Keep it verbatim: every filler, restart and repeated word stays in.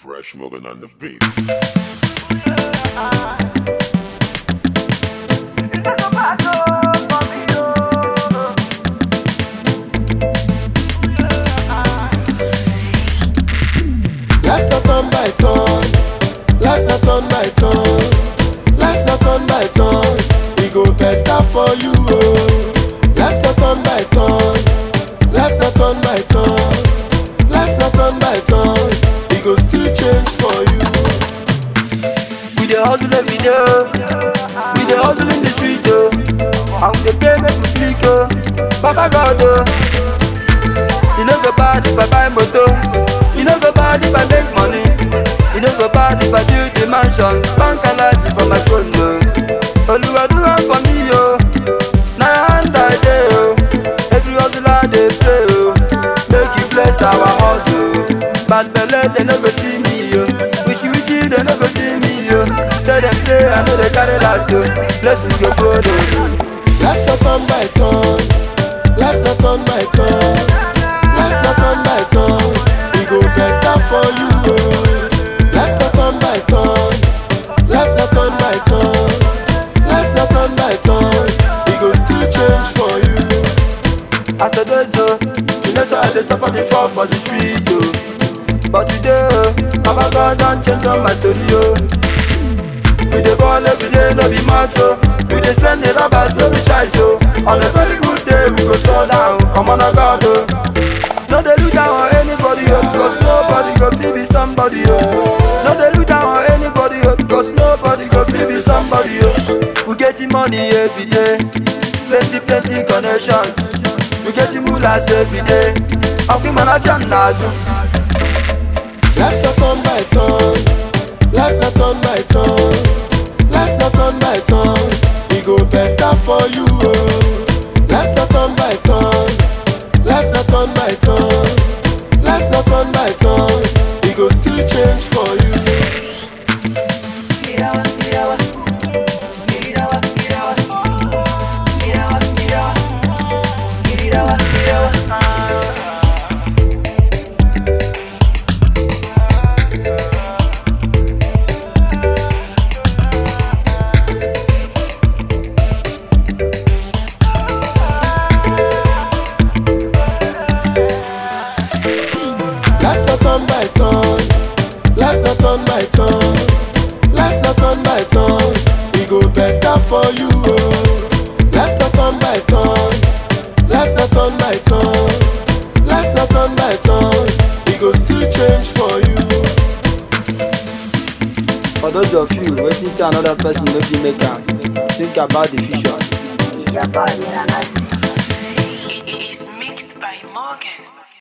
Fresh Morgan on the beat. Life not on by turn, life not on by turn, life not on by turn. It go better for you, oh. Life not on by turn, life not on by turn, life not on by turn. It go still change for you. We dey hustle every day, we dey hustle in the street, oh. And we dey pay make we click, oh. Baba God, oh. You no go bad if I buy motor. You no go bad if I make money. You no go bad if I build the mansion. Bank alert for my phone, no. Oluwa do one for me, yo. Na hand I dey, oh. Every hustler dey pray, oh. Make you bless our hustle. Bad belle they no go see me, yo. Wishy wishy they no go see me, yo. Tell them say I know they carry last, yo. Blessings go follow you. Life not on by turn, life not on by turn, life not on by turn. It go better for you, oh. Life not on by turn, life not on by turn, life not on by turn. It go still change for you. As I do so, you know so I dey suffer before for the street, oh. But today, oh, Baba God don change up my story, oh. We dey ball every day, no be matter. We dey spend the robbers, no be choice, oh. On a very good day, we go turn down, come on, oh God, oh. No dey look down on anybody, oh, because nobody go fit be somebody, oh. No dey look down on anybody, oh, because nobody go fit be somebody, oh. We getting money every day, plenty, plenty connections. We getting moolah every day. How can man have young nazu? Life not on by turn, life not on by turn, life not on by turn. It go better for you, oh. Life not on by turn, life not on by turn, life not on by turn. It go still change for you. Life not on by turn, life not on by turn, life not on by turn. It go better for you, oh. Life not on by turn, life not on by turn, life not on by turn. It go still change for you. For those of you waiting say another person no fit make am, think about the future. It's your boy, Milanas. It is mixed by Morgan.